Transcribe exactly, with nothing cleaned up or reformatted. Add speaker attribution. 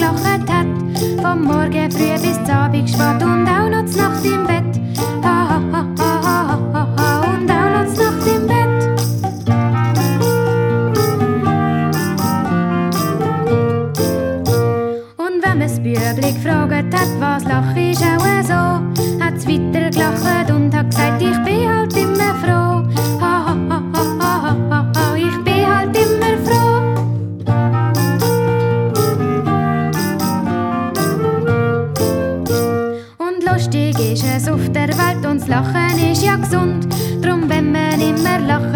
Speaker 1: gelacht hat. Vom Morgen früh bis zum Abend spät und auch noch zur Nacht im Bett. Ha, ha, ha, ha, ha, ha, ha, und auch noch zur Nacht im Bett. Und wenn man's Bübli gefragt hat, was lach ist auch so, hat's weiter gelacht und hat gesagt, ich bin halt immer froh. Ha, ha, ha, ha, ha, ha, ha, ich bin halt immer froh. Und lustig ist es auf der Welt und das Lachen ist ja gesund. Drum, wenn man immer lacht,